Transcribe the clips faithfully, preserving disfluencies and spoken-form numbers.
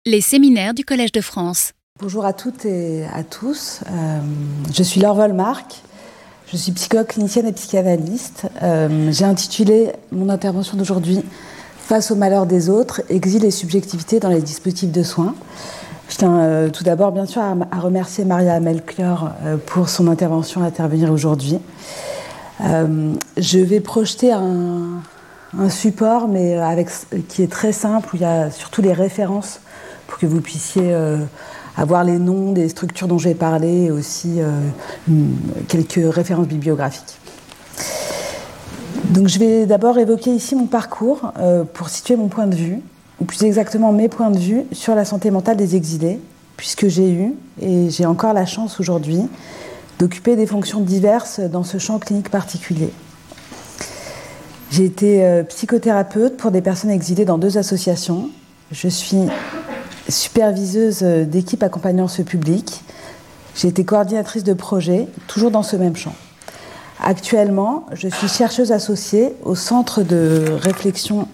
Les séminaires du Collège de France. Bonjour à toutes et à tous. Euh, je suis Laure Volmark. Je suis psychologue clinicienne et psychanalyste. Euh, j'ai intitulé mon intervention d'aujourd'hui « Face au malheur des autres, exil et subjectivité dans les dispositifs de soins ». Je tiens euh, tout d'abord, bien sûr, à, à remercier Maria Melchior euh, pour son intervention à intervenir aujourd'hui. Euh, je vais projeter un, un support, mais avec, qui est très simple, où il y a surtout les références pour que vous puissiez euh, avoir les noms des structures dont je vais parler et aussi euh, une, quelques références bibliographiques. Donc je vais d'abord évoquer ici mon parcours euh, pour situer mon point de vue, ou plus exactement mes points de vue sur la santé mentale des exilés, puisque j'ai eu, et j'ai encore la chance aujourd'hui, d'occuper des fonctions diverses dans ce champ clinique particulier. J'ai été euh, psychothérapeute pour des personnes exilées dans deux associations. Je suis superviseuse d'équipe accompagnant ce public. J'ai été coordinatrice de projet, toujours dans ce même champ. Actuellement, je suis chercheuse associée au centre de réflexion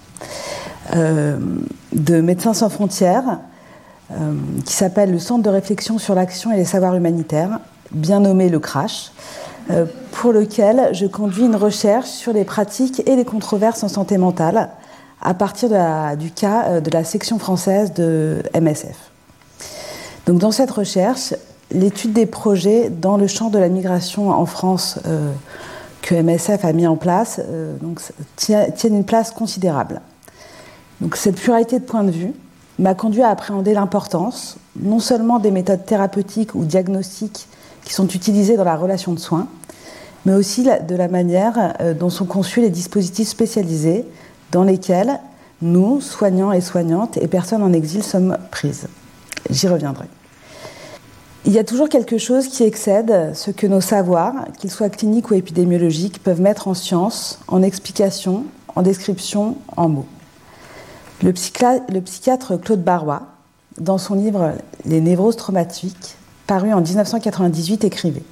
euh, de Médecins sans frontières, euh, qui s'appelle le Centre de réflexion sur l'action et les savoirs humanitaires, bien nommé le CRASH, euh, pour lequel je conduis une recherche sur les pratiques et les controverses en santé mentale, à partir de la, du cas de la section française de M S F. Donc dans cette recherche, l'étude des projets dans le champ de la migration en France euh, que M S F a mis en place euh, donc, tiennent une place considérable. Donc cette pluralité de points de vue m'a conduit à appréhender l'importance non seulement des méthodes thérapeutiques ou diagnostiques qui sont utilisées dans la relation de soins, mais aussi de la manière euh, dont sont conçus les dispositifs spécialisés dans lesquels nous, soignants et soignantes, et personnes en exil, sommes prises. J'y reviendrai. Il y a toujours quelque chose qui excède ce que nos savoirs, qu'ils soient cliniques ou épidémiologiques, peuvent mettre en science, en explication, en description, en mots. Le, psychiatre, le psychiatre Claude Barrois, dans son livre « Les névroses traumatiques », paru en dix-neuf cent quatre-vingt-dix-huit, écrivait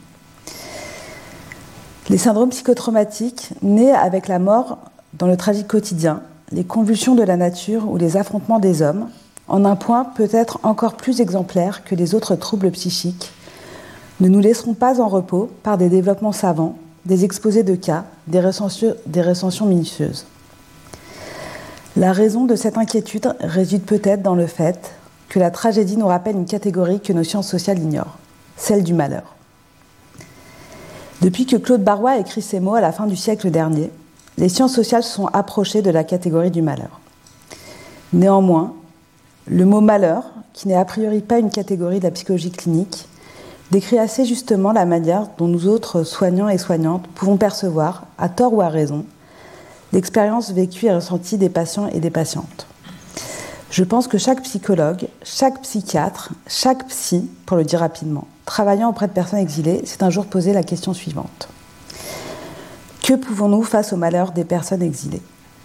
« Les syndromes psychotraumatiques, nés avec la mort dans le tragique quotidien, les convulsions de la nature ou les affrontements des hommes, en un point peut-être encore plus exemplaire que les autres troubles psychiques, ne nous laisseront pas en repos par des développements savants, des exposés de cas, des recensions, des recensions minutieuses. La raison de cette inquiétude réside peut-être dans le fait que la tragédie nous rappelle une catégorie que nos sciences sociales ignorent, celle du malheur. Depuis que Claude Barrois a écrit ces mots à la fin du siècle dernier, les sciences sociales se sont approchées de la catégorie du malheur. Néanmoins, le mot malheur, qui n'est a priori pas une catégorie de la psychologie clinique, décrit assez justement la manière dont nous autres soignants et soignantes pouvons percevoir, à tort ou à raison, l'expérience vécue et ressentie des patients et des patientes. Je pense que chaque psychologue, chaque psychiatre, chaque psy, pour le dire rapidement, travaillant auprès de personnes exilées, s'est un jour posé la question suivante. Que pouvons-nous face au malheur des personnes exilées ?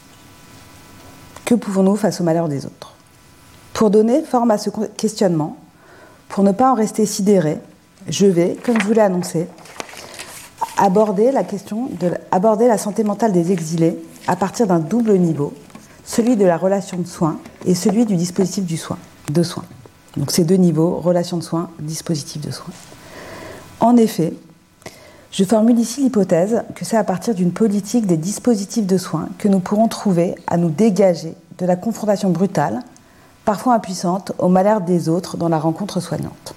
Que pouvons-nous face au malheur des autres ? Pour donner forme à ce questionnement, pour ne pas en rester sidéré, je vais, comme je vous l'ai annoncé, aborder la question de aborder la santé mentale des exilés à partir d'un double niveau, celui de la relation de soins et celui du dispositif du soin, de soins. Donc ces deux niveaux, relation de soins, dispositif de soins. En effet, je formule ici l'hypothèse que c'est à partir d'une politique des dispositifs de soins que nous pourrons trouver à nous dégager de la confrontation brutale, parfois impuissante, au malheur des autres dans la rencontre soignante.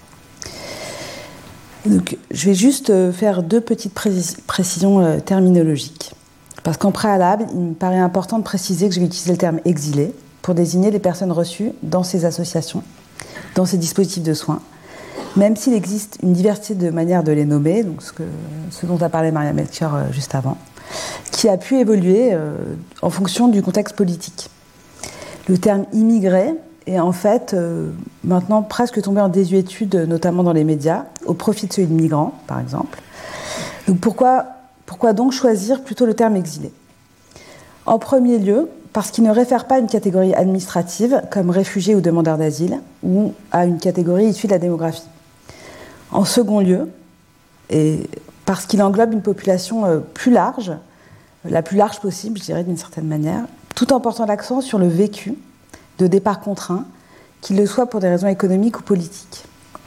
Donc, je vais juste faire deux petites précis- précisions euh, terminologiques. Parce qu'en préalable, il me paraît important de préciser que je vais utiliser le terme « exilé » pour désigner les personnes reçues dans ces associations, dans ces dispositifs de soins, même s'il existe une diversité de manières de les nommer, donc ce, que, ce dont a parlé Maria Melchior euh, juste avant, qui a pu évoluer euh, en fonction du contexte politique. Le terme « immigré » est en fait euh, maintenant presque tombé en désuétude, notamment dans les médias, au profit de celui de migrants, par exemple. Donc pourquoi, pourquoi donc choisir plutôt le terme « exilé » ? En premier lieu, parce qu'il ne réfère pas à une catégorie administrative, comme réfugiés ou demandeurs d'asile, ou à une catégorie issue de la démographie. En second lieu, et parce qu'il englobe une population euh, plus large, la plus large possible, je dirais d'une certaine manière, tout en portant l'accent sur le vécu de départ contraint qu'il le soit pour des raisons économiques ou politiques.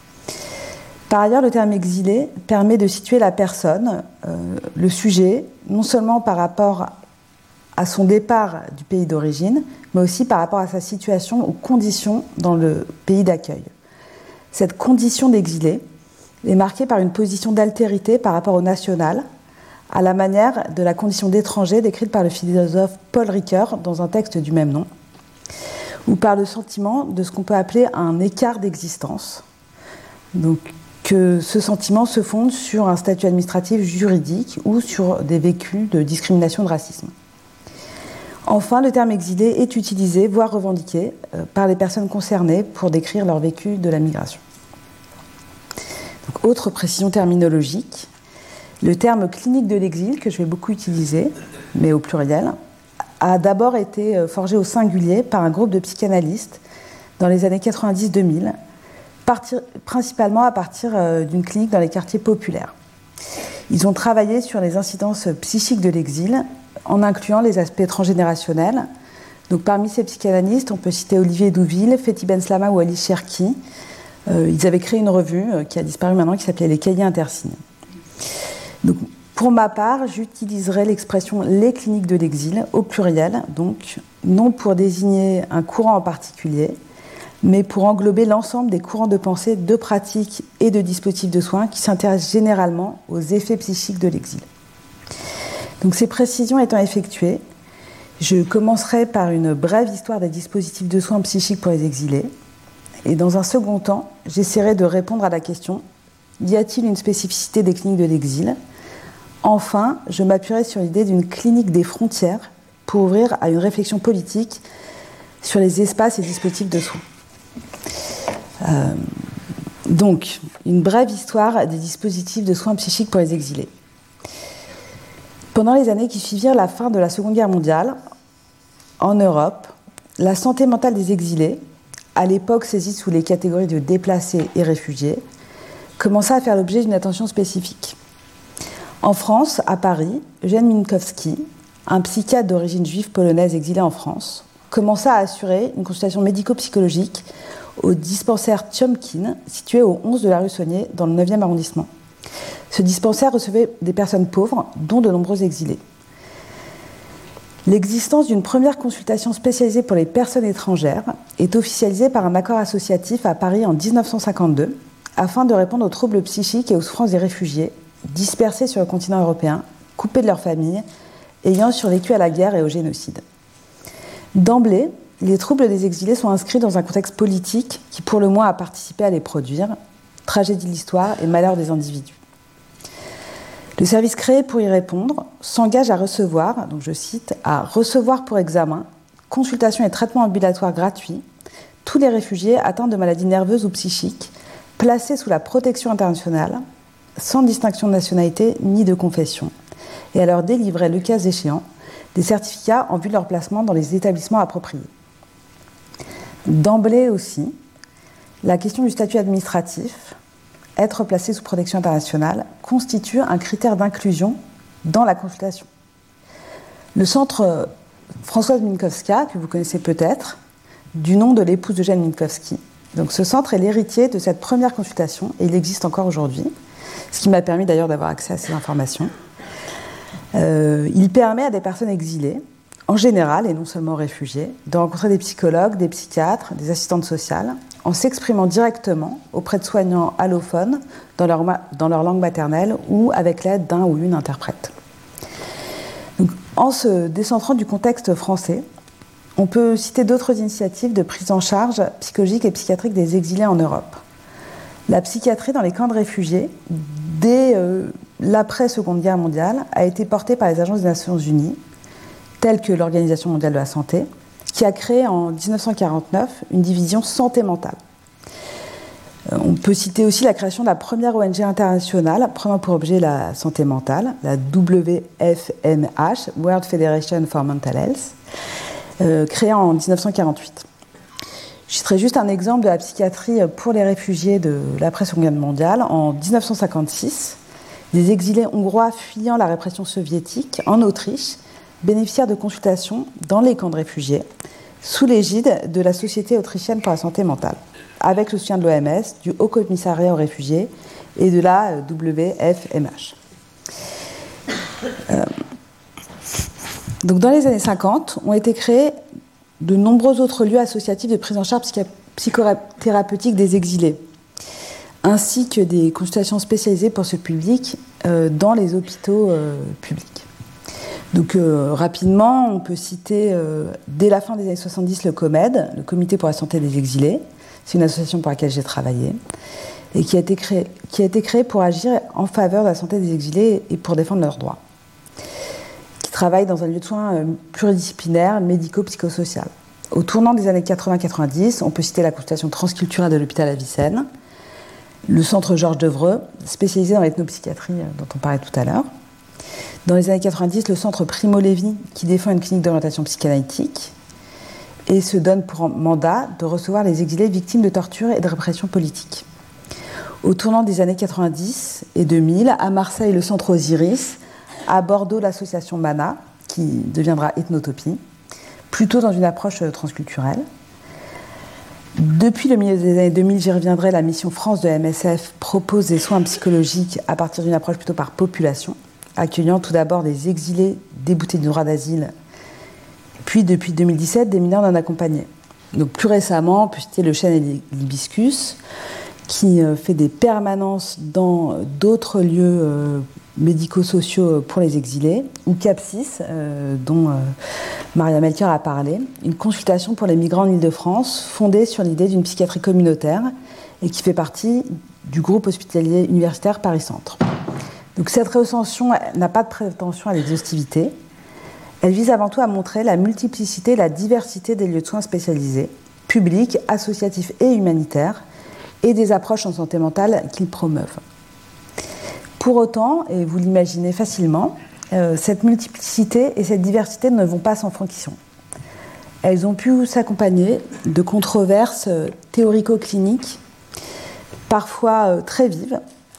Par ailleurs, le terme exilé permet de situer la personne, euh, le sujet, non seulement par rapport à son départ du pays d'origine, mais aussi par rapport à sa situation ou condition dans le pays d'accueil. Cette condition d'exilé est marquée par une position d'altérité par rapport au national, à la manière de la condition d'étranger décrite par le philosophe Paul Ricoeur dans un texte du même nom, ou par le sentiment de ce qu'on peut appeler un écart d'existence. Donc, que ce sentiment se fonde sur un statut administratif juridique ou sur des vécus de discrimination, de racisme. Enfin, le terme exilé est utilisé, voire revendiqué, par les personnes concernées pour décrire leur vécu de la migration. Donc, autre précision terminologique, le terme clinique de l'exil, que je vais beaucoup utiliser, mais au pluriel, a d'abord été forgé au singulier par un groupe de psychanalystes dans les années quatre-vingt-dix deux mille, partir, principalement à partir d'une clinique dans les quartiers populaires. Ils ont travaillé sur les incidences psychiques de l'exil, en incluant les aspects transgénérationnels. Donc, parmi ces psychanalystes, on peut citer Olivier Douville, Fethi Benslama ou Alice Cherki. Euh, ils avaient créé une revue euh, qui a disparu maintenant, qui s'appelait Les Cahiers Intersignes. Donc, pour ma part, j'utiliserai l'expression « les cliniques de l'exil » au pluriel, donc non pour désigner un courant en particulier, mais pour englober l'ensemble des courants de pensée, de pratiques et de dispositifs de soins qui s'intéressent généralement aux effets psychiques de l'exil. Donc, ces précisions étant effectuées, je commencerai par une brève histoire des dispositifs de soins psychiques pour les exilés. Et dans un second temps, j'essaierai de répondre à la question « Y a-t-il une spécificité des cliniques de l'exil ?» Enfin, je m'appuierai sur l'idée d'une clinique des frontières pour ouvrir à une réflexion politique sur les espaces et dispositifs de soins. Euh, donc, une brève histoire des dispositifs de soins psychiques pour les exilés. Pendant les années qui suivirent la fin de la Seconde Guerre mondiale, en Europe, la santé mentale des exilés, à l'époque saisie sous les catégories de déplacés et réfugiés, commença à faire l'objet d'une attention spécifique. En France, à Paris, Eugène Minkowski, un psychiatre d'origine juive polonaise exilé en France, commença à assurer une consultation médico-psychologique au dispensaire Tiomkin, situé au onze de la rue Saunier, dans le neuvième arrondissement. Ce dispensaire recevait des personnes pauvres, dont de nombreux exilés. L'existence d'une première consultation spécialisée pour les personnes étrangères est officialisée par un accord associatif à Paris en dix-neuf cent cinquante-deux, afin de répondre aux troubles psychiques et aux souffrances des réfugiés, dispersés sur le continent européen, coupés de leurs familles, ayant survécu à la guerre et au génocide. D'emblée, les troubles des exilés sont inscrits dans un contexte politique qui, pour le moins, a participé à les produire, tragédie de l'histoire et malheur des individus. Le service créé pour y répondre s'engage à recevoir, donc je cite, à recevoir pour examen, consultation et traitement ambulatoire gratuits, tous les réfugiés atteints de maladies nerveuses ou psychiques, placés sous la protection internationale, sans distinction de nationalité ni de confession, et à leur délivrer, le cas échéant, des certificats en vue de leur placement dans les établissements appropriés. D'emblée aussi, la question du statut administratif, être placé sous protection internationale, constitue un critère d'inclusion dans la consultation. Le centre Françoise Minkowska, que vous connaissez peut-être, du nom de l'épouse d'Eugène Minkowski. Donc ce centre est l'héritier de cette première consultation, et il existe encore aujourd'hui, ce qui m'a permis d'ailleurs d'avoir accès à ces informations. Euh, il permet à des personnes exilées, en général, et non seulement aux réfugiés, de rencontrer des psychologues, des psychiatres, des assistantes sociales, en s'exprimant directement auprès de soignants allophones dans leur, dans leur langue maternelle ou avec l'aide d'un ou une interprète. Donc, en se décentrant du contexte français, on peut citer d'autres initiatives de prise en charge psychologique et psychiatrique des exilés en Europe. La psychiatrie dans les camps de réfugiés, dès euh, l'après-Seconde Guerre mondiale, a été portée par les agences des Nations Unies, telles que l'Organisation mondiale de la santé, qui a créé en dix-neuf cent quarante-neuf une division santé mentale. On peut citer aussi la création de la première O N G internationale prenant pour objet la santé mentale, la W F M H, World Federation for Mental Health, euh, créée en dix-neuf cent quarante-huit. Je citerai juste un exemple de la psychiatrie pour les réfugiés de l'après-Seconde Guerre mondiale. En dix-neuf cent cinquante-six, des exilés hongrois fuyant la répression soviétique en Autriche bénéficiaires de consultations dans les camps de réfugiés sous l'égide de la Société autrichienne pour la santé mentale, avec le soutien de l'O M S, du Haut Commissariat aux réfugiés et de la W F M H. Euh, donc dans les années cinquante, ont été créés de nombreux autres lieux associatifs de prise en charge psychi- psychothérapeutique des exilés, ainsi que des consultations spécialisées pour ce public euh, dans les hôpitaux euh, publics. Donc euh, rapidement, on peut citer euh, dès la fin des années soixante-dix le COMED, le Comité pour la santé des exilés. C'est une association pour laquelle j'ai travaillé et qui a été créée, qui a été créée pour agir en faveur de la santé des exilés et pour défendre leurs droits. Qui travaille dans un lieu de soins euh, pluridisciplinaire, médico-psychosocial. Au tournant des années quatre-vingts quatre-vingt-dix, on peut citer la consultation transculturelle de l'hôpital Avicenne, le centre Georges Devreux, spécialisé dans l'ethnopsychiatrie dont on parlait tout à l'heure. Dans les années quatre-vingt-dix, le centre Primo Levi, qui défend une clinique d'orientation psychanalytique et se donne pour mandat de recevoir les exilés victimes de torture et de répression politique. Au tournant des années quatre-vingt-dix et deux mille, à Marseille, le centre Osiris, à Bordeaux, l'association Mana, qui deviendra Ethnotopie, plutôt dans une approche transculturelle. Depuis le milieu des années deux mille, j'y reviendrai, la mission France de la M S F propose des soins psychologiques à partir d'une approche plutôt par population, accueillant tout d'abord des exilés déboutés du droit d'asile, puis depuis deux mille dix-sept, des mineurs non accompagnés. Donc plus récemment, on peut citer le Chêne et l'Hibiscus, qui fait des permanences dans d'autres lieux euh, médico-sociaux pour les exilés, ou CAPSIS, euh, dont euh, Maria Melchior a parlé, une consultation pour les migrants en Île-de-France, fondée sur l'idée d'une psychiatrie communautaire et qui fait partie du groupe hospitalier universitaire Paris-Centre. Donc cette recension n'a pas de prétention à l'exhaustivité. Elle vise avant tout à montrer la multiplicité et la diversité des lieux de soins spécialisés, publics, associatifs et humanitaires, et des approches en santé mentale qu'ils promeuvent. Pour autant, et vous l'imaginez facilement, euh, cette multiplicité et cette diversité ne vont pas sans francisson. Elles ont pu s'accompagner de controverses euh, théorico-cliniques, parfois euh, très vives,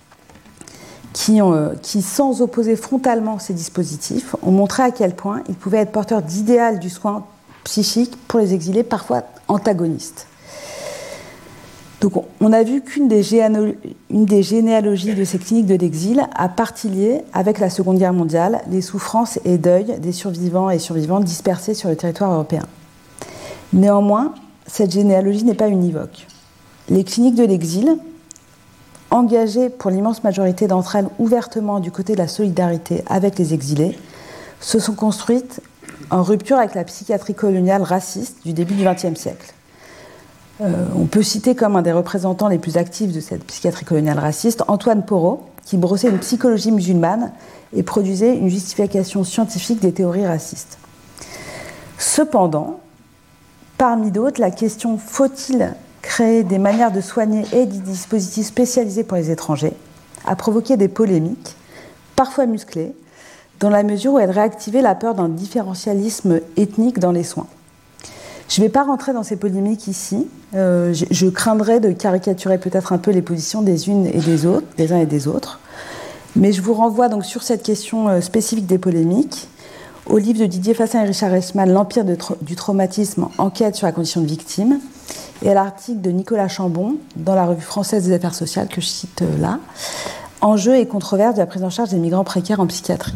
qui, ont, euh, qui, sans opposer frontalement ces dispositifs, ont montré à quel point ils pouvaient être porteurs d'idéal du soin psychique pour les exilés, parfois antagonistes. Donc on a vu qu'une des, géano- une des généalogies de ces cliniques de l'exil a partie liée avec la Seconde Guerre mondiale, les souffrances et deuils des survivants et survivantes dispersés sur le territoire européen. Néanmoins, cette généalogie n'est pas univoque. Les cliniques de l'exil, engagées pour l'immense majorité d'entre elles ouvertement du côté de la solidarité avec les exilés, se sont construites en rupture avec la psychiatrie coloniale raciste du début du vingtième siècle. Euh, on peut citer comme un des représentants les plus actifs de cette psychiatrie coloniale raciste Antoine Porot, qui brossait une psychologie musulmane et produisait une justification scientifique des théories racistes. Cependant, parmi d'autres, la question « faut-il créer des manières de soigner et des dispositifs spécialisés pour les étrangers ?» a provoqué des polémiques, parfois musclées, dans la mesure où elle réactivait la peur d'un différentialisme ethnique dans les soins. Je ne vais pas rentrer dans ces polémiques ici. Euh, je, je craindrais de caricaturer peut-être un peu les positions des unes et des autres, des uns et des autres. Mais je vous renvoie donc sur cette question spécifique des polémiques au livre de Didier Fassin et Richard Reisman, L'Empire de tra- du traumatisme, enquête sur la condition de victime, et à l'article de Nicolas Chambon dans la Revue française des affaires sociales que je cite là, Enjeux et controverses de la prise en charge des migrants précaires en psychiatrie.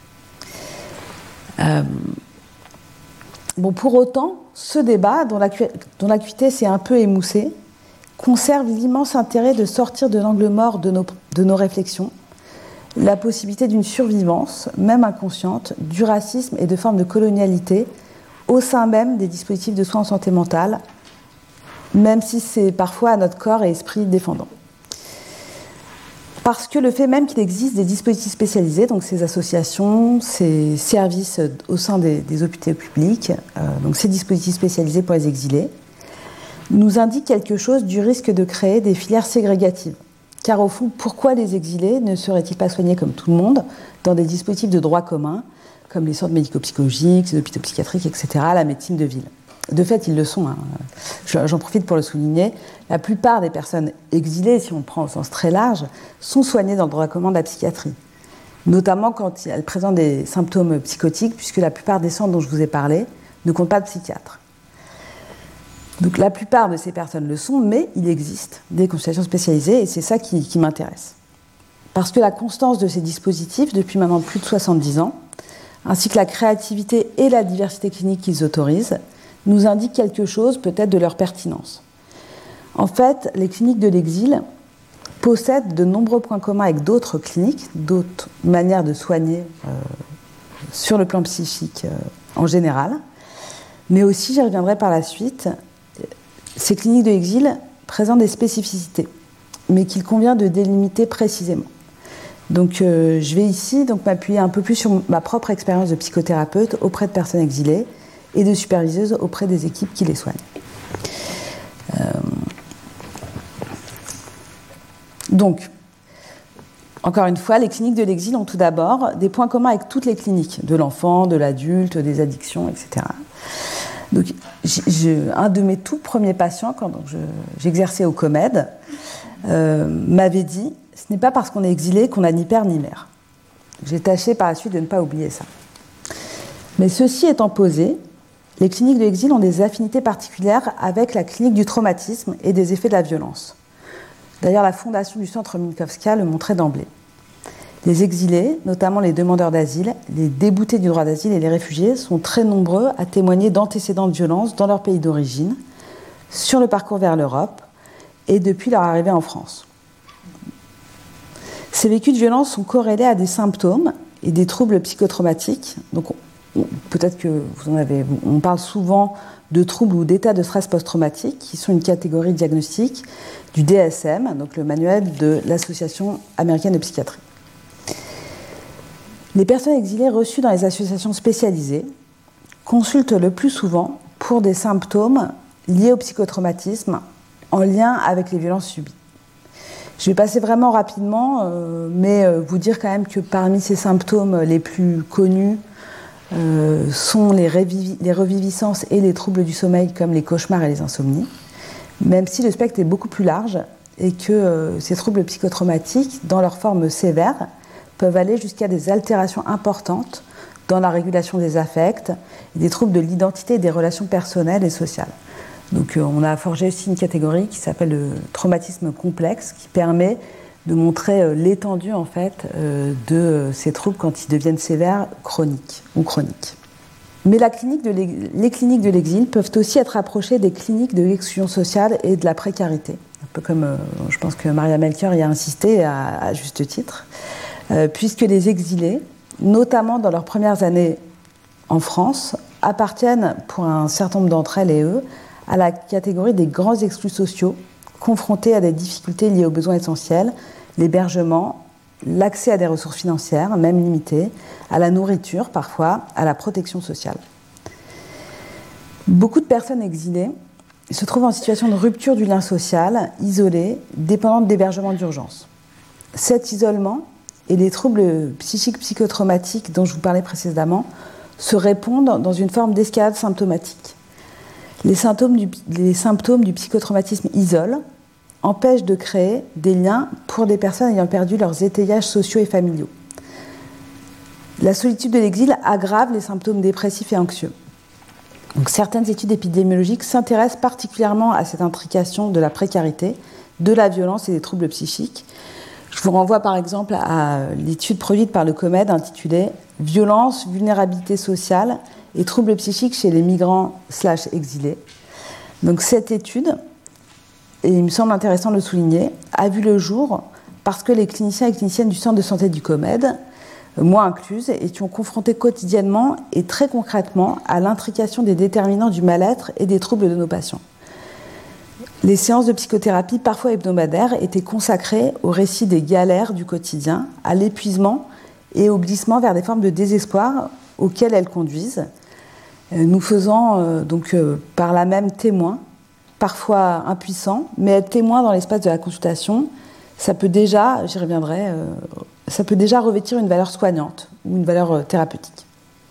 Euh, Bon, pour autant, ce débat, dont, l'acu- dont l'acuité s'est un peu émoussée, conserve l'immense intérêt de sortir de l'angle mort de nos, de nos réflexions, la possibilité d'une survivance, même inconsciente, du racisme et de formes de colonialité au sein même des dispositifs de soins en santé mentale, même si c'est parfois à notre corps et esprit défendant. Parce que le fait même qu'il existe des dispositifs spécialisés, donc ces associations, ces services au sein des, des hôpitaux publics, euh, donc ces dispositifs spécialisés pour les exilés, nous indique quelque chose du risque de créer des filières ségrégatives. Car au fond, pourquoi les exilés ne seraient-ils pas soignés comme tout le monde dans des dispositifs de droit commun, comme les centres médico-psychologiques, les hôpitaux psychiatriques, et cetera, la médecine de ville ? De fait, ils le sont. Hein. J'en profite pour le souligner. La plupart des personnes exilées, si on prend au sens très large, sont soignées dans le droit commun de la psychiatrie. Notamment quand elles présentent des symptômes psychotiques, puisque la plupart des centres dont je vous ai parlé ne comptent pas de psychiatre. Donc la plupart de ces personnes le sont, mais il existe des consultations spécialisées et c'est ça qui, qui m'intéresse. Parce que la constance de ces dispositifs, depuis maintenant plus de soixante-dix ans, ainsi que la créativité et la diversité clinique qu'ils autorisent, nous indiquent quelque chose peut-être de leur pertinence. En fait, les cliniques de l'exil possèdent de nombreux points communs avec d'autres cliniques, d'autres manières de soigner euh, sur le plan psychique euh, en général, mais aussi, j'y reviendrai par la suite, ces cliniques de l'exil présentent des spécificités, mais qu'il convient de délimiter précisément. Donc, euh, je vais ici donc, m'appuyer un peu plus sur ma propre expérience de psychothérapeute auprès de personnes exilées et de superviseuse auprès des équipes qui les soignent. Euh... Donc, encore une fois, les cliniques de l'exil ont tout d'abord des points communs avec toutes les cliniques, de l'enfant, de l'adulte, des addictions, et cetera. Donc, je, un de mes tout premiers patients, quand donc, je, j'exerçais au COMED, euh, m'avait dit « Ce n'est pas parce qu'on est exilé qu'on n'a ni père ni mère ». J'ai tâché par la suite de ne pas oublier ça. Mais ceci étant posé, les cliniques de l'exil ont des affinités particulières avec la clinique du traumatisme et des effets de la violence. D'ailleurs, la fondation du centre Minkowska le montrait d'emblée. Les exilés, notamment les demandeurs d'asile, les déboutés du droit d'asile et les réfugiés, sont très nombreux à témoigner d'antécédents de violence dans leur pays d'origine, sur le parcours vers l'Europe et depuis leur arrivée en France. Ces vécus de violence sont corrélés à des symptômes et des troubles psychotraumatiques. Donc, on, peut-être que vous en avez. On parle souvent de troubles ou d'états de stress post-traumatique, qui sont une catégorie diagnostique du D S M, donc le manuel de l'Association américaine de psychiatrie. Les personnes exilées reçues dans les associations spécialisées consultent le plus souvent pour des symptômes liés au psychotraumatisme en lien avec les violences subies. Je vais passer vraiment rapidement, euh, mais euh, vous dire quand même que parmi ces symptômes les plus connus euh, sont les, révivi- les reviviscences et les troubles du sommeil comme les cauchemars et les insomnies, même si le spectre est beaucoup plus large et que euh, ces troubles psychotraumatiques, dans leur forme sévère, peuvent aller jusqu'à des altérations importantes dans la régulation des affects et des troubles de l'identité et des relations personnelles et sociales. Donc euh, on a forgé aussi une catégorie qui s'appelle le traumatisme complexe, qui permet de montrer euh, l'étendue en fait euh, de euh, ces troubles quand ils deviennent sévères, chroniques ou chroniques. Mais la clinique de les cliniques de l'exil peuvent aussi être approchées des cliniques de l'exclusion sociale et de la précarité. Un peu comme, euh, je pense que Maria Melchior y a insisté à, à juste titre. Euh, puisque les exilés, notamment dans leurs premières années en France, appartiennent, pour un certain nombre d'entre elles et eux, à la catégorie des grands exclus sociaux, confrontés à des difficultés liées aux besoins essentiels, l'hébergement, l'accès à des ressources financières, même limitées, à la nourriture parfois, à la protection sociale. Beaucoup de personnes exilées se trouvent en situation de rupture du lien social, isolées, dépendantes d'hébergement d'urgence. Cet isolement et les troubles psychiques psychotraumatiques dont je vous parlais précédemment se répondent dans une forme d'escalade symptomatique. Les symptômes du, les symptômes du psychotraumatisme isolent, empêchent de créer des liens pour des personnes ayant perdu leurs étayages sociaux et familiaux. La solitude de l'exil aggrave les symptômes dépressifs et anxieux. Donc, certaines études épidémiologiques s'intéressent particulièrement à cette intrication de la précarité, de la violence et des troubles psychiques. Je vous renvoie par exemple à l'étude produite par le COMED intitulée « Violence, vulnérabilité sociale et troubles psychiques chez les migrants slash exilés ». Donc cette étude, et il me semble intéressant de le souligner, a vu le jour parce que les cliniciens et cliniciennes du centre de santé du COMED, moi incluse, étions confrontés quotidiennement et très concrètement à l'intrication des déterminants du mal-être et des troubles de nos patients. Les séances de psychothérapie, parfois hebdomadaires, étaient consacrées au récit des galères du quotidien, à l'épuisement et au glissement vers des formes de désespoir auxquelles elles conduisent, nous faisant euh, donc euh, par là même témoins, parfois impuissants, mais être témoins dans l'espace de la consultation, ça peut déjà, j'y reviendrai, euh, ça peut déjà revêtir une valeur soignante ou une valeur euh, thérapeutique.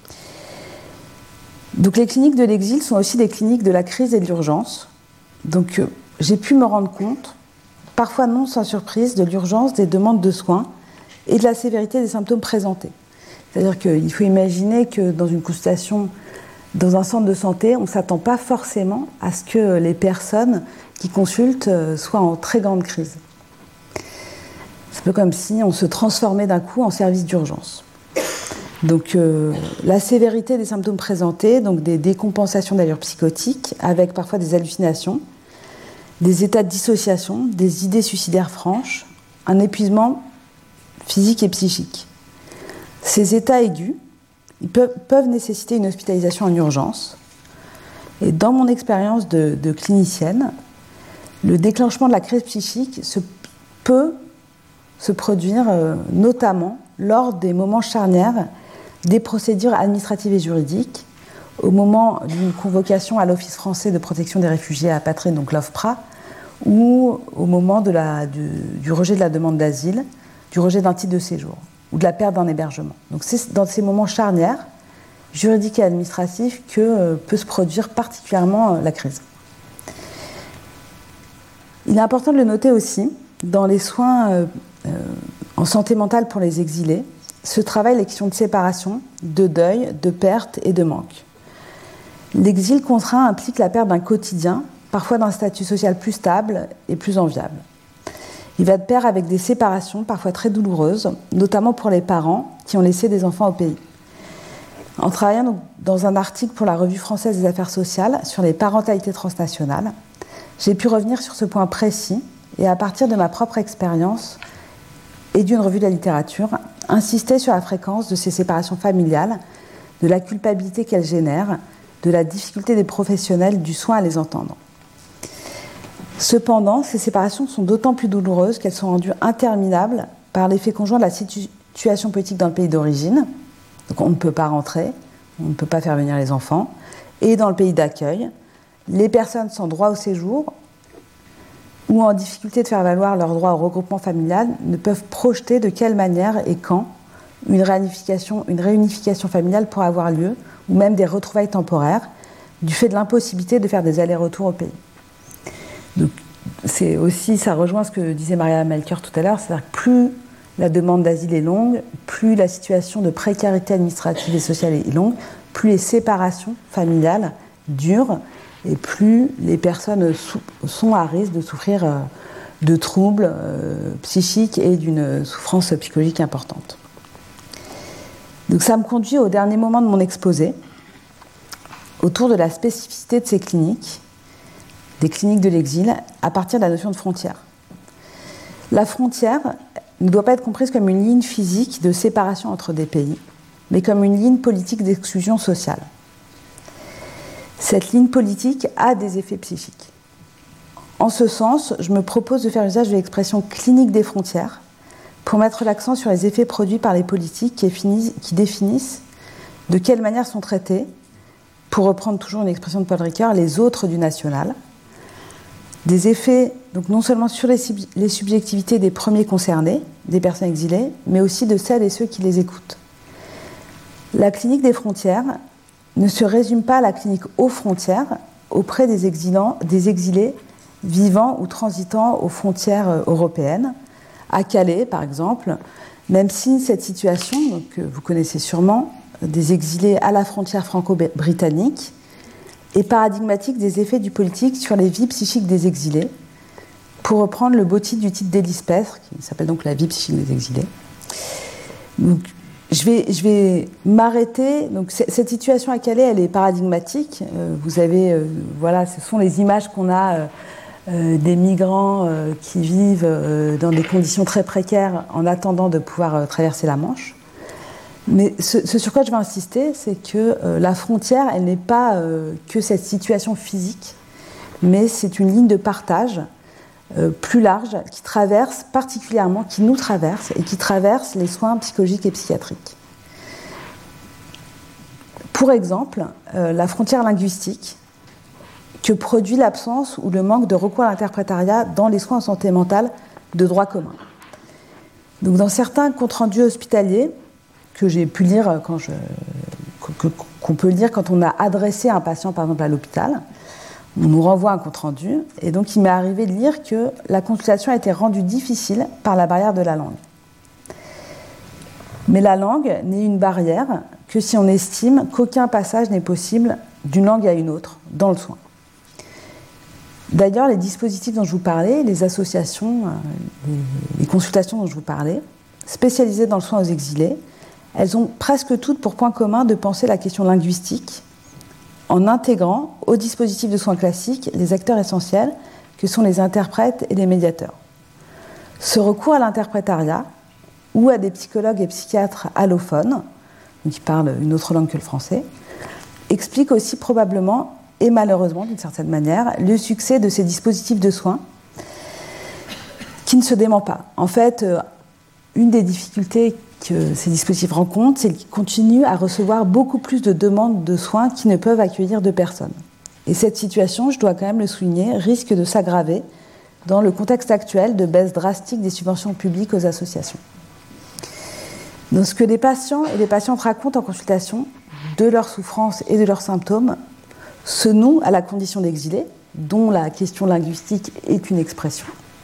Donc les cliniques de l'exil sont aussi des cliniques de la crise et de l'urgence. Donc, euh, j'ai pu me rendre compte, parfois non sans surprise, de l'urgence des demandes de soins et de la sévérité des symptômes présentés. C'est-à-dire qu'il faut imaginer que dans une consultation dans un centre de santé, on ne s'attend pas forcément à ce que les personnes qui consultent soient en très grande crise. C'est un peu comme si on se transformait d'un coup en service d'urgence. Donc euh, la sévérité des symptômes présentés, donc des décompensations d'allure psychotique, avec parfois des hallucinations, des états de dissociation, des idées suicidaires franches, un épuisement physique et psychique. Ces états aigus, ils peuvent, peuvent nécessiter une hospitalisation en urgence. Et dans mon expérience de, de clinicienne, le déclenchement de la crise psychique se, peut se produire euh, notamment lors des moments charnières des procédures administratives et juridiques, au moment d'une convocation à l'Office français de protection des réfugiés et apatrides, donc l'OFPRA, ou au moment de la, du, du rejet de la demande d'asile, du rejet d'un titre de séjour, ou de la perte d'un hébergement. Donc c'est dans ces moments charnières, juridiques et administratifs, que euh, peut se produire particulièrement euh, la crise. Il est important de le noter aussi, dans les soins euh, euh, en santé mentale pour les exilés, se travaillent les questions de séparation, de deuil, de perte et de manque. L'exil contraint implique la perte d'un quotidien, parfois d'un statut social plus stable et plus enviable. Il va de pair avec des séparations parfois très douloureuses, notamment pour les parents qui ont laissé des enfants au pays. En travaillant donc dans un article pour la Revue française des affaires sociales sur les parentalités transnationales, j'ai pu revenir sur ce point précis et à partir de ma propre expérience et d'une revue de la littérature, insister sur la fréquence de ces séparations familiales, de la culpabilité qu'elles génèrent, de la difficulté des professionnels du soin à les entendre. Cependant, ces séparations sont d'autant plus douloureuses qu'elles sont rendues interminables par l'effet conjoint de la situation politique dans le pays d'origine. Donc on ne peut pas rentrer, on ne peut pas faire venir les enfants. Et dans le pays d'accueil, les personnes sans droit au séjour ou en difficulté de faire valoir leur droit au regroupement familial ne peuvent projeter de quelle manière et quand une réunification, une réunification familiale pourra avoir lieu, ou même des retrouvailles temporaires, du fait de l'impossibilité de faire des allers-retours au pays. Donc, c'est aussi, ça rejoint ce que disait Maria Melchior tout à l'heure, c'est-à-dire que plus la demande d'asile est longue, plus la situation de précarité administrative et sociale est longue, plus les séparations familiales durent, et plus les personnes sont à risque de souffrir de troubles psychiques et d'une souffrance psychologique importante. Donc ça me conduit au dernier moment de mon exposé, autour de la spécificité de ces cliniques, des cliniques de l'exil, à partir de la notion de frontière. La frontière ne doit pas être comprise comme une ligne physique de séparation entre des pays, mais comme une ligne politique d'exclusion sociale. Cette ligne politique a des effets psychiques. En ce sens, je me propose de faire usage de l'expression clinique des frontières pour mettre l'accent sur les effets produits par les politiques qui, finissent, qui définissent de quelle manière sont traités, pour reprendre toujours une expression de Paul Ricoeur, les autres du national. Des effets donc non seulement sur les, les subjectivités des premiers concernés, des personnes exilées, mais aussi de celles et ceux qui les écoutent. La clinique des frontières ne se résume pas à la clinique aux frontières, auprès des, exilants, des exilés vivant ou transitant aux frontières européennes, à Calais par exemple, même si cette situation, que vous connaissez sûrement, des exilés à la frontière franco-britannique, est paradigmatique des effets du politique sur les vies psychiques des exilés, pour reprendre le beau titre du titre d'Élise Pètre, qui s'appelle donc La vie psychique des exilés. Donc, Je vais, je vais m'arrêter. Donc, cette situation à Calais, elle est paradigmatique. Euh, vous avez, euh, voilà, ce sont les images qu'on a euh, euh, des migrants euh, qui vivent euh, dans des conditions très précaires en attendant de pouvoir euh, traverser la Manche. Mais ce, ce sur quoi je vais insister, c'est que euh, la frontière, elle n'est pas euh, que cette situation physique, mais c'est une ligne de partage Euh, plus large, qui traverse particulièrement, qui nous traverse et qui traverse les soins psychologiques et psychiatriques. Pour exemple, euh, la frontière linguistique que produit l'absence ou le manque de recours à l'interprétariat dans les soins en santé mentale de droit commun. Donc, dans certains comptes rendus hospitaliers que j'ai pu lire quand je, que, qu'on peut lire quand on a adressé un patient par exemple à l'hôpital, on nous renvoie un compte-rendu, et donc il m'est arrivé de lire que la consultation a été rendue difficile par la barrière de la langue. Mais la langue n'est une barrière que si on estime qu'aucun passage n'est possible d'une langue à une autre dans le soin. D'ailleurs, les dispositifs dont je vous parlais, les associations, les, les consultations dont je vous parlais, spécialisées dans le soin aux exilés, elles ont presque toutes pour point commun de penser la question linguistique en intégrant au dispositif de soins classiques les acteurs essentiels que sont les interprètes et les médiateurs. Ce recours à l'interprétariat ou à des psychologues et psychiatres allophones, qui parlent une autre langue que le français, explique aussi probablement, et malheureusement d'une certaine manière, le succès de ces dispositifs de soins qui ne se dément pas. En fait, une des difficultés que ces dispositifs rencontrent, c'est qu'ils continuent à recevoir beaucoup plus de demandes de soins qui ne peuvent accueillir de personnes. Et cette situation, je dois quand même le souligner, risque de s'aggraver dans le contexte actuel de baisse drastique des subventions publiques aux associations. Donc, ce que les patients et les patientes racontent en consultation de leurs souffrances et de leurs symptômes se noue à la condition d'exilé, dont la question linguistique est une expression.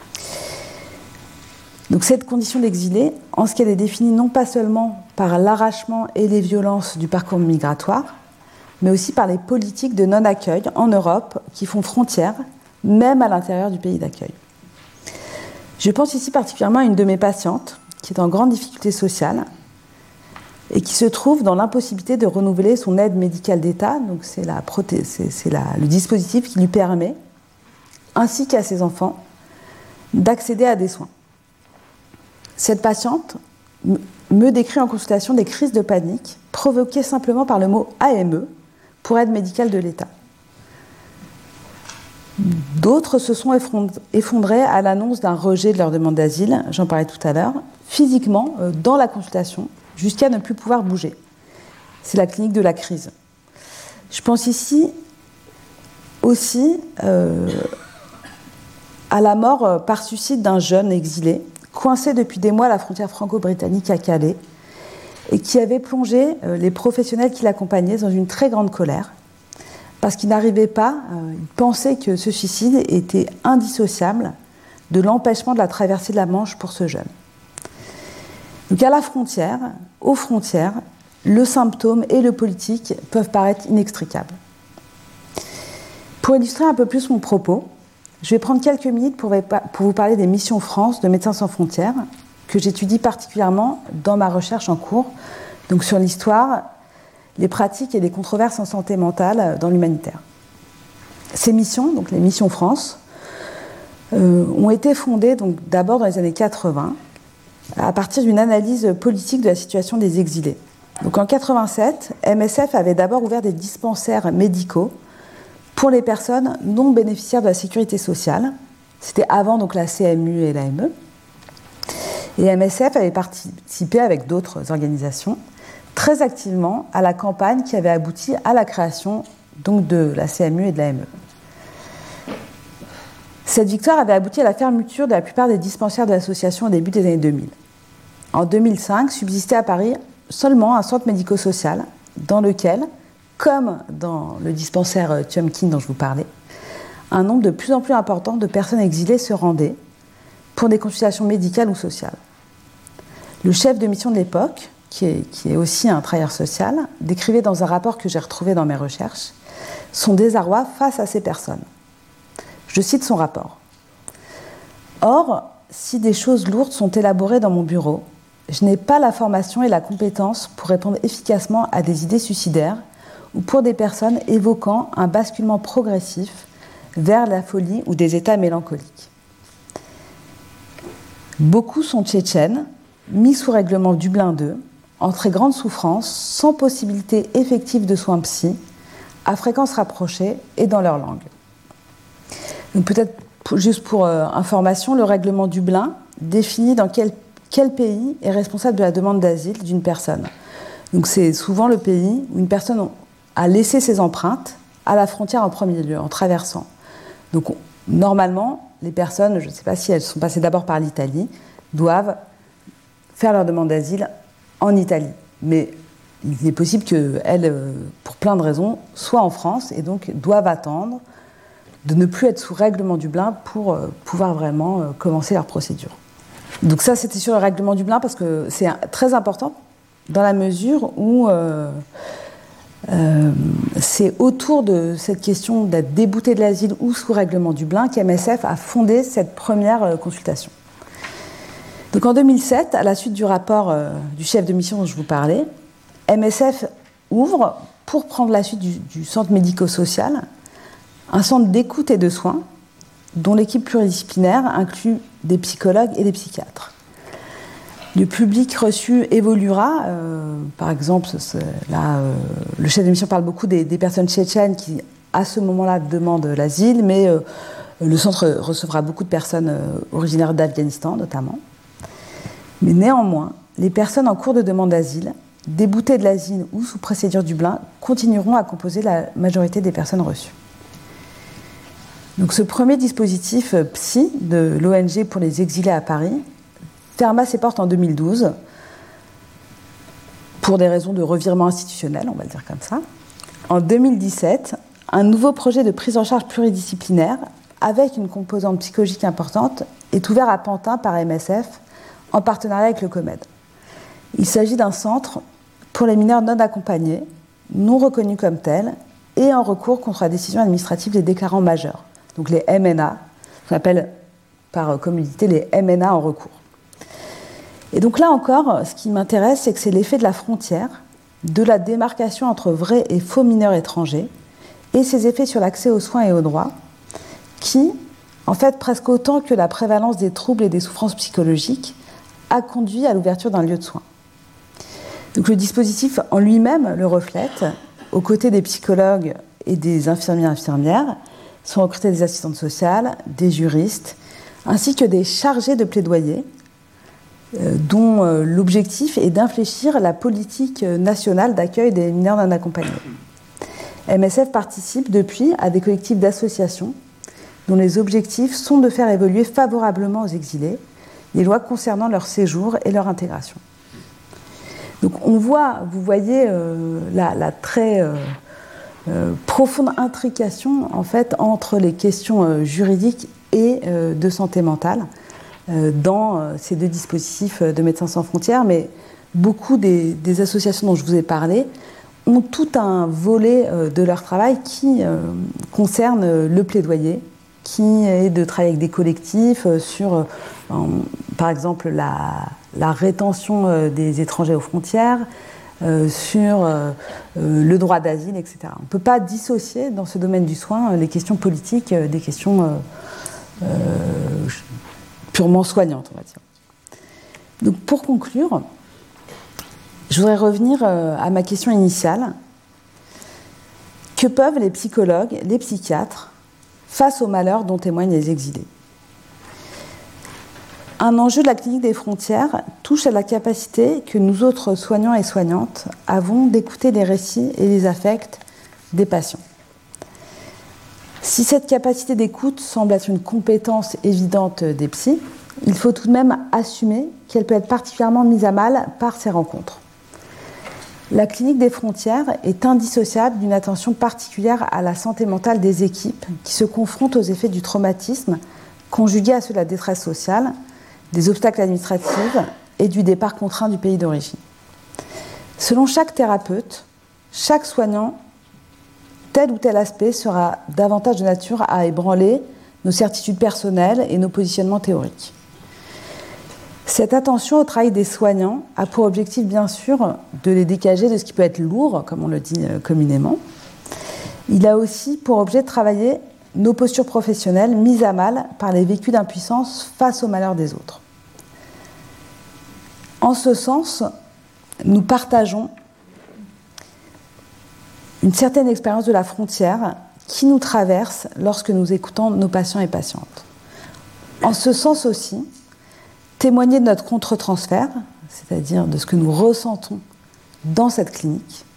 Donc cette condition d'exilé, en ce qu'elle est définie non pas seulement par l'arrachement et les violences du parcours migratoire, mais aussi par les politiques de non-accueil en Europe qui font frontière, même à l'intérieur du pays d'accueil. Je pense ici particulièrement à une de mes patientes qui est en grande difficulté sociale et qui se trouve dans l'impossibilité de renouveler son aide médicale d'État, donc c'est, la proté- c'est, c'est la, le dispositif qui lui permet, ainsi qu'à ses enfants, d'accéder à des soins. Cette patiente me décrit en consultation des crises de panique provoquées simplement par le mot A M E pour aide médicale de l'État. D'autres se sont effondrés à l'annonce d'un rejet de leur demande d'asile, j'en parlais tout à l'heure, physiquement, dans la consultation, jusqu'à ne plus pouvoir bouger. C'est la clinique de la crise. Je pense ici aussi euh, à la mort par suicide d'un jeune exilé, coincé depuis des mois à la frontière franco-britannique à Calais, et qui avait plongé euh, les professionnels qui l'accompagnaient dans une très grande colère, parce qu'ils n'arrivaient pas, euh, ils pensaient que ce suicide était indissociable de l'empêchement de la traversée de la Manche pour ce jeune. Donc à la frontière, aux frontières, le symptôme et le politique peuvent paraître inextricables. Pour illustrer un peu plus mon propos, je vais prendre quelques minutes pour vous parler des missions France de Médecins sans frontières, que j'étudie particulièrement dans ma recherche en cours, donc sur l'histoire, les pratiques et les controverses en santé mentale dans l'humanitaire. Ces missions, donc les missions France, euh, ont été fondées donc, d'abord dans les années quatre-vingts, à partir d'une analyse politique de la situation des exilés. Donc en quatre-vingt-sept, M S F avait d'abord ouvert des dispensaires médicaux pour les personnes non bénéficiaires de la sécurité sociale. C'était avant donc, la C M U et l'A M E. Et M S F avait participé avec d'autres organisations très activement à la campagne qui avait abouti à la création donc, de la C M U et de l'A M E. Cette victoire avait abouti à la fermeture de la plupart des dispensaires de l'association au début des années deux mille. En deux mille cinq, subsistait à Paris seulement un centre médico-social dans lequel, comme dans le dispensaire Tiomkin dont je vous parlais, un nombre de plus en plus important de personnes exilées se rendaient pour des consultations médicales ou sociales. Le chef de mission de l'époque, qui est, qui est aussi un travailleur social, décrivait dans un rapport que j'ai retrouvé dans mes recherches son désarroi face à ces personnes. Je cite son rapport. « Or, si des choses lourdes sont élaborées dans mon bureau, je n'ai pas la formation et la compétence pour répondre efficacement à des idées suicidaires ou pour des personnes évoquant un basculement progressif vers la folie ou des états mélancoliques. Beaucoup sont tchétchènes, mis sous règlement Dublin deux, en très grande souffrance, sans possibilité effective de soins psy, à fréquence rapprochée et dans leur langue. » Donc peut-être juste pour euh, information, le règlement Dublin définit dans quel, quel pays est responsable de la demande d'asile d'une personne. Donc c'est souvent le pays où une personne a laissé ses empreintes à la frontière en premier lieu, en traversant. Donc on, normalement, les personnes, je ne sais pas si elles sont passées d'abord par l'Italie, doivent faire leur demande d'asile en Italie. Mais il est possible qu'elles, pour plein de raisons, soient en France et donc doivent attendre de ne plus être sous règlement Dublin pour euh, pouvoir vraiment euh, commencer leur procédure. Donc ça, c'était sur le règlement Dublin parce que c'est un, très important dans la mesure où euh, Euh, c'est autour de cette question d'être débouté de l'asile ou sous règlement Dublin qu'M S F a fondé cette première euh, consultation. Donc en deux mille sept, à la suite du rapport euh, du chef de mission dont je vous parlais, M S F ouvre, pour prendre la suite du, du centre médico-social, un centre d'écoute et de soins dont l'équipe pluridisciplinaire inclut des psychologues et des psychiatres. Le public reçu évoluera. Euh, par exemple, là, euh, le chef de mission parle beaucoup des, des personnes tchétchènes qui, à ce moment-là, demandent l'asile, mais euh, le centre recevra beaucoup de personnes euh, originaires d'Afghanistan, notamment. Mais néanmoins, les personnes en cours de demande d'asile, déboutées de l'asile ou sous procédure Dublin, continueront à composer la majorité des personnes reçues. Donc, ce premier dispositif euh, psy de l'O N G pour les exilés à Paris ferma ses portes en deux mille douze pour des raisons de revirement institutionnel, on va le dire comme ça. En deux mille dix-sept, un nouveau projet de prise en charge pluridisciplinaire avec une composante psychologique importante est ouvert à Pantin par M S F en partenariat avec le COMED. Il s'agit d'un centre pour les mineurs non accompagnés, non reconnus comme tels et en recours contre la décision administrative des déclarants majeurs, donc les M N A, qu'on appelle par communauté les M N A en recours. Et donc là encore, ce qui m'intéresse, c'est que c'est l'effet de la frontière, de la démarcation entre vrais et faux mineurs étrangers, et ses effets sur l'accès aux soins et aux droits, qui, en fait, presque autant que la prévalence des troubles et des souffrances psychologiques, a conduit à l'ouverture d'un lieu de soins. Donc le dispositif en lui-même le reflète. Aux côtés des psychologues et des infirmiers et infirmières, sont recrutés des assistantes sociales, des juristes, ainsi que des chargés de plaidoyer, dont l'objectif est d'infléchir la politique nationale d'accueil des mineurs non accompagnés. M S F participe depuis à des collectifs d'associations dont les objectifs sont de faire évoluer favorablement aux exilés les lois concernant leur séjour et leur intégration. Donc on voit, vous voyez euh, la, la très euh, euh, profonde intrication en fait entre les questions euh, juridiques et euh, de santé mentale dans ces deux dispositifs de Médecins sans frontières, mais beaucoup des, des associations dont je vous ai parlé ont tout un volet de leur travail qui concerne le plaidoyer, qui est de travailler avec des collectifs sur, par exemple, la, la rétention des étrangers aux frontières, sur le droit d'asile, et cetera. On ne peut pas dissocier dans ce domaine du soin les questions politiques des questions euh, purement soignante, on va dire. Donc, pour conclure, je voudrais revenir à ma question initiale. Que peuvent les psychologues, les psychiatres, face au malheur dont témoignent les exilés ? Un enjeu de la clinique des frontières touche à la capacité que nous autres soignants et soignantes avons d'écouter les récits et les affects des patients. Si cette capacité d'écoute semble être une compétence évidente des psys, il faut tout de même assumer qu'elle peut être particulièrement mise à mal par ces rencontres. La clinique des frontières est indissociable d'une attention particulière à la santé mentale des équipes qui se confrontent aux effets du traumatisme, conjugués à ceux de la détresse sociale, des obstacles administratifs et du départ contraint du pays d'origine. Selon chaque thérapeute, chaque soignant, tel ou tel aspect sera davantage de nature à ébranler nos certitudes personnelles et nos positionnements théoriques. Cette attention au travail des soignants a pour objectif, bien sûr, de les dégager de ce qui peut être lourd, comme on le dit communément. Il a aussi pour objet de travailler nos postures professionnelles mises à mal par les vécus d'impuissance face au malheur des autres. En ce sens, nous partageons une certaine expérience de la frontière qui nous traverse lorsque nous écoutons nos patients et patientes. En ce sens aussi, témoigner de notre contre-transfert, c'est-à-dire de ce que nous ressentons dans cette clinique,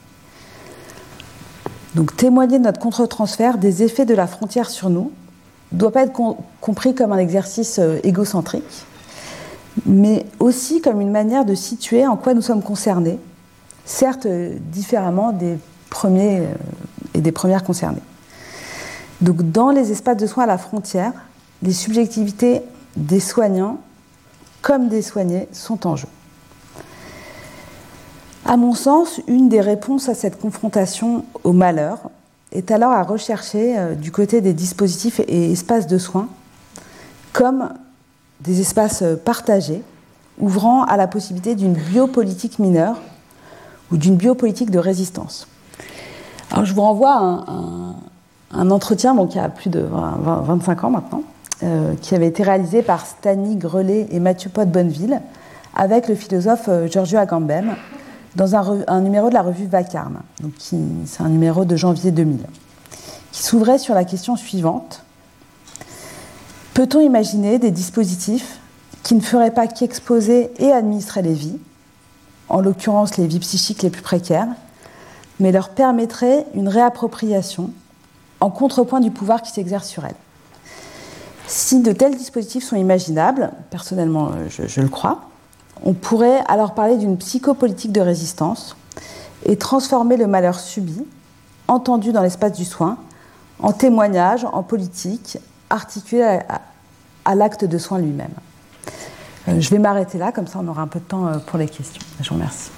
donc témoigner de notre contre-transfert des effets de la frontière sur nous, ne doit pas être com- compris comme un exercice euh, égocentrique, mais aussi comme une manière de situer en quoi nous sommes concernés, certes euh, différemment des premiers euh, et des premières concernées. Donc dans les espaces de soins à la frontière, les subjectivités des soignants comme des soignés sont en jeu. À mon sens, une des réponses à cette confrontation au malheur est alors à rechercher euh, du côté des dispositifs et espaces de soins comme des espaces partagés, ouvrant à la possibilité d'une biopolitique mineure ou d'une biopolitique de résistance. Alors, je vous renvoie à un, un, un entretien donc, il y a plus de vingt, vingt-cinq ans maintenant, euh, qui avait été réalisé par Stani Grelet et Mathieu Pot-Bonneville avec le philosophe Giorgio Agamben dans un, un numéro de la revue Vacarme. Donc, qui, c'est un numéro de janvier deux mille, qui s'ouvrait sur la question suivante. Peut-on imaginer des dispositifs qui ne feraient pas qu'exposer et administrer les vies, en l'occurrence les vies psychiques les plus précaires, mais leur permettraient une réappropriation en contrepoint du pouvoir qui s'exerce sur elles? Si de tels dispositifs sont imaginables, personnellement je, je le crois, on pourrait alors parler d'une psychopolitique de résistance et transformer le malheur subi, entendu dans l'espace du soin, en témoignage, en politique, articulé à, à, à l'acte de soin lui-même. Euh, je vais m'arrêter là, comme ça on aura un peu de temps pour les questions. Je vous remercie.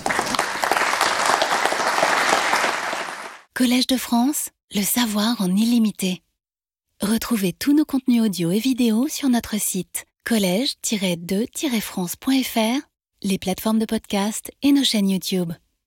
Collège de France, le savoir en illimité. Retrouvez tous nos contenus audio et vidéo sur notre site collège tiret deux tiret france point f r, les plateformes de podcast et nos chaînes YouTube.